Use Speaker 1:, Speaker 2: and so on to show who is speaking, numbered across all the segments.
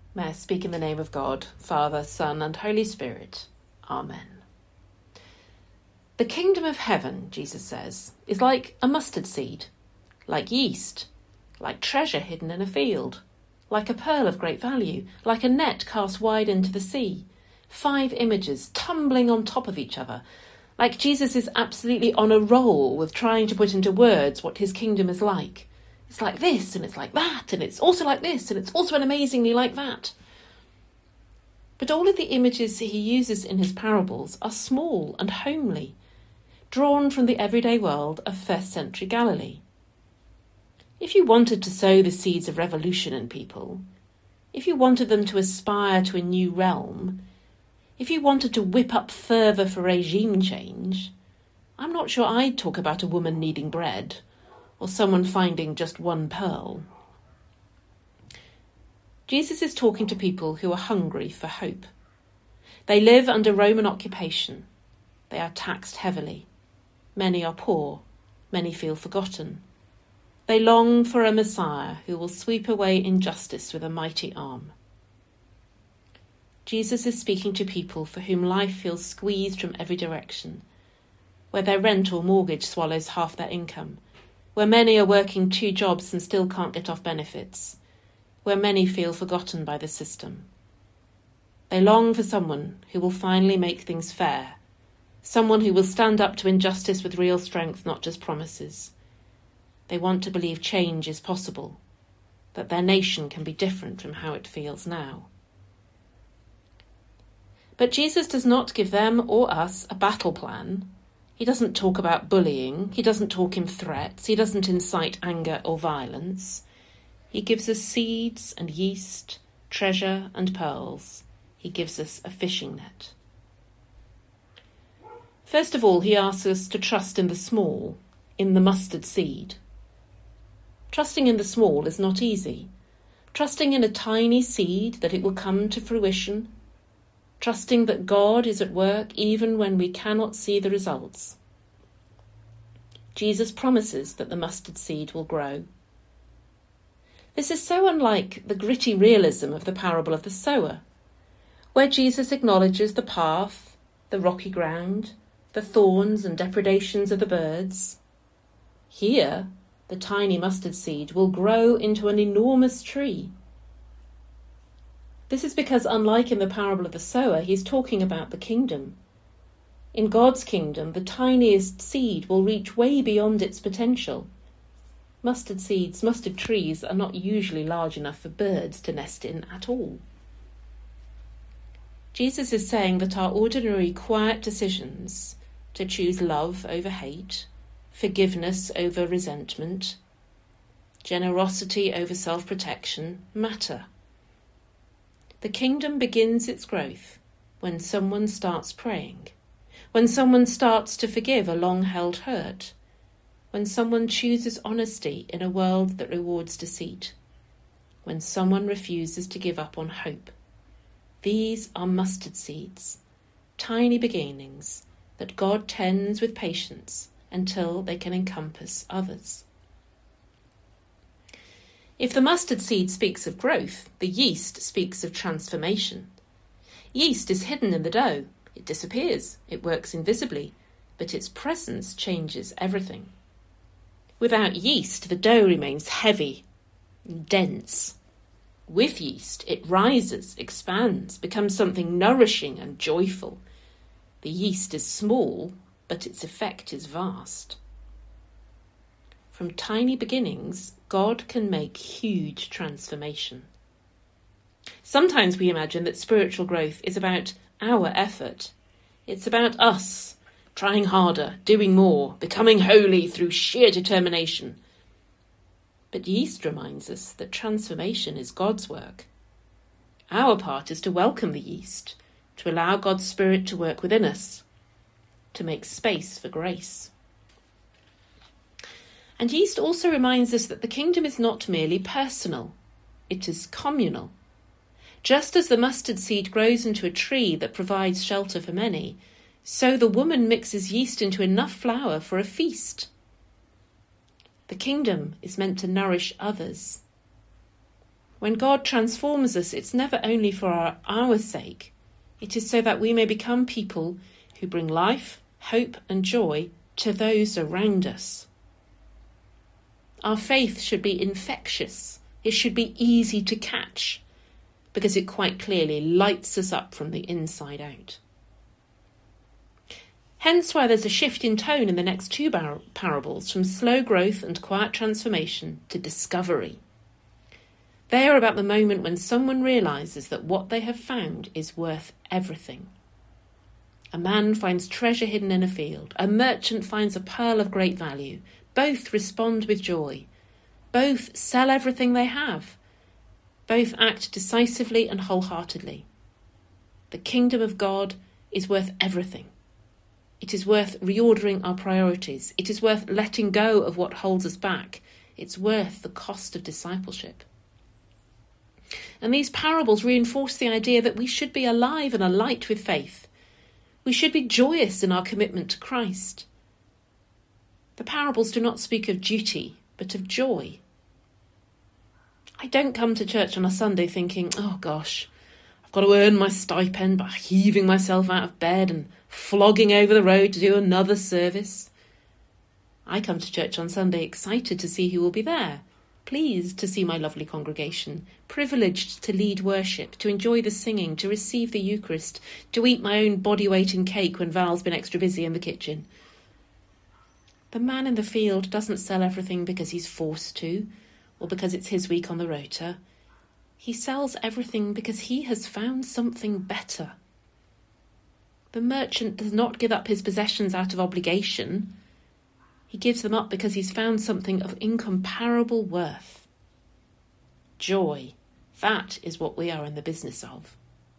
Speaker 1: May I speak in the name of God, Father, Son, and Holy Spirit. Amen. The kingdom of heaven, Jesus says, is like a mustard seed, like yeast, like treasure hidden in a field, like a pearl of great value, like a net cast wide into the sea. 5 images tumbling on top of each other, like Jesus is absolutely on a roll with trying to put into words what his kingdom is like. It's like this, and it's like that, and it's also like this, and it's also an amazingly like that. But all of the images he uses in his parables are small and homely, drawn from the everyday world of first century Galilee. If you wanted to sow the seeds of revolution in people, if you wanted them to aspire to a new realm, if you wanted to whip up fervour for regime change, I'm not sure I'd talk about a woman needing bread or someone finding just one pearl. Jesus is talking to people who are hungry for hope. They live under Roman occupation. They are taxed heavily. Many are poor. Many feel forgotten. They long for a Messiah who will sweep away injustice with a mighty arm. Jesus is speaking to people for whom life feels squeezed from every direction, where their rent or mortgage swallows half their income, where many are working 2 jobs and still can't get off benefits, where many feel forgotten by the system. They long for someone who will finally make things fair, someone who will stand up to injustice with real strength, not just promises. They want to believe change is possible, that their nation can be different from how it feels now. But Jesus does not give them or us a battle plan. He doesn't talk about bullying. He doesn't talk in threats. He doesn't incite anger or violence. He gives us seeds and yeast, treasure and pearls. He gives us a fishing net. First of all, he asks us to trust in the small, in the mustard seed. Trusting in the small is not easy. Trusting in a tiny seed that it will come to fruition. Trusting that God is at work even when we cannot see the results. Jesus promises that the mustard seed will grow. This is so unlike the gritty realism of the parable of the sower, where Jesus acknowledges the path, the rocky ground, the thorns and depredations of the birds. Here, the tiny mustard seed will grow into an enormous tree. This is because, unlike in the parable of the sower, he's talking about the kingdom. In God's kingdom, the tiniest seed will reach way beyond its potential. Mustard trees are not usually large enough for birds to nest in at all. Jesus is saying that our ordinary quiet decisions to choose love over hate, forgiveness over resentment, generosity over self-protection matter. The kingdom begins its growth when someone starts praying, when someone starts to forgive a long-held hurt, when someone chooses honesty in a world that rewards deceit, when someone refuses to give up on hope. These are mustard seeds, tiny beginnings that God tends with patience until they can encompass others. If the mustard seed speaks of growth, the yeast speaks of transformation. Yeast is hidden in the dough. It disappears. It works invisibly, but its presence changes everything. Without yeast, the dough remains heavy, dense. With yeast, it rises, expands, becomes something nourishing and joyful. The yeast is small, but its effect is vast. From tiny beginnings, God can make huge transformation. Sometimes we imagine that spiritual growth is about our effort. It's about us trying harder, doing more, becoming holy through sheer determination. But yeast reminds us that transformation is God's work. Our part is to welcome the yeast, to allow God's Spirit to work within us, to make space for grace. And yeast also reminds us that the kingdom is not merely personal, it is communal. Just as the mustard seed grows into a tree that provides shelter for many, so the woman mixes yeast into enough flour for a feast. The kingdom is meant to nourish others. When God transforms us, it's never only for our sake. It is so that we may become people who bring life, hope and joy to those around us. Our faith should be infectious. It should be easy to catch, because it quite clearly lights us up from the inside out. Hence why there's a shift in tone in the next two parables, from slow growth and quiet transformation to discovery. They are about the moment when someone realises that what they have found is worth everything. A man finds treasure hidden in a field. A merchant finds a pearl of great value. Both respond with joy. Both sell everything they have. Both act decisively and wholeheartedly. The kingdom of God is worth everything. It is worth reordering our priorities. It is worth letting go of what holds us back. It's worth the cost of discipleship. And these parables reinforce the idea that we should be alive and alight with faith. We should be joyous in our commitment to Christ. The parables do not speak of duty, but of joy. I don't come to church on a Sunday thinking, oh gosh, I've got to earn my stipend by heaving myself out of bed and flogging over the road to do another service. I come to church on Sunday excited to see who will be there, pleased to see my lovely congregation, privileged to lead worship, to enjoy the singing, to receive the Eucharist, to eat my own body weight in cake when Val's been extra busy in the kitchen. The man in the field doesn't sell everything because he's forced to, or because it's his week on the rota. He sells everything because he has found something better. The merchant does not give up his possessions out of obligation. He gives them up because he's found something of incomparable worth. Joy, that is what we are in the business of.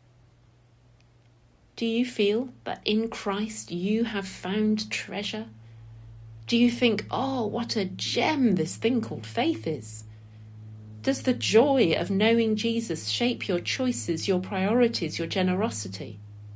Speaker 1: Do you feel that in Christ you have found treasure? Do you think, oh, what a gem this thing called faith is? Does the joy of knowing Jesus shape your choices, your priorities, your generosity?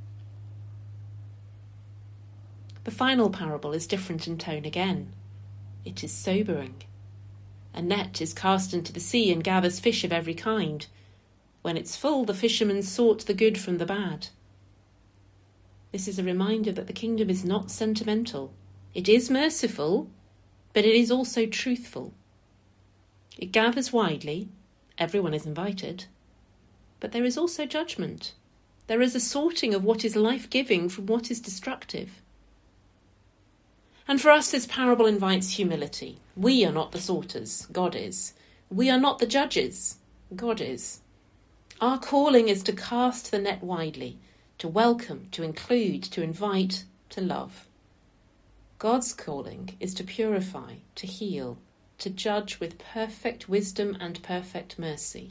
Speaker 1: The final parable is different in tone again. It is sobering. A net is cast into the sea and gathers fish of every kind. When it's full, the fishermen sort the good from the bad. This is a reminder that the kingdom is not sentimental. It is merciful, but it is also truthful. It gathers widely, everyone is invited, but there is also judgment. There is a sorting of what is life-giving from what is destructive. And for us, this parable invites humility. We are not the sorters, God is. We are not the judges, God is. Our calling is to cast the net widely, to welcome, to include, to invite, to love. God's calling is to purify, to heal, to judge with perfect wisdom and perfect mercy.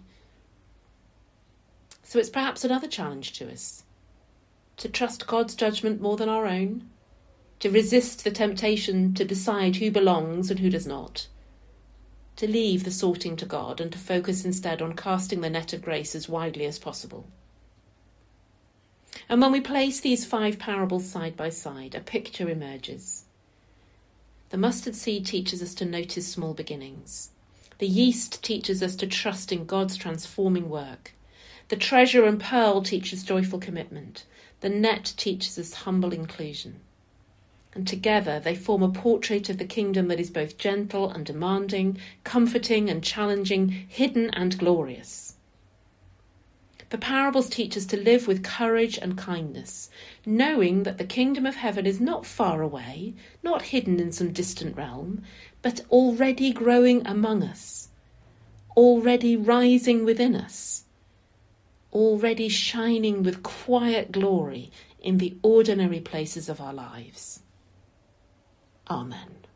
Speaker 1: So it's perhaps another challenge to us, to trust God's judgment more than our own, to resist the temptation to decide who belongs and who does not, to leave the sorting to God and to focus instead on casting the net of grace as widely as possible. And when we place these 5 parables side by side, a picture emerges. The mustard seed teaches us to notice small beginnings. The yeast teaches us to trust in God's transforming work. The treasure and pearl teaches joyful commitment. The net teaches us humble inclusion. And together they form a portrait of the kingdom that is both gentle and demanding, comforting and challenging, hidden and glorious. The parables teach us to live with courage and kindness, knowing that the kingdom of heaven is not far away, not hidden in some distant realm, but already growing among us, already rising within us, already shining with quiet glory in the ordinary places of our lives. Amen.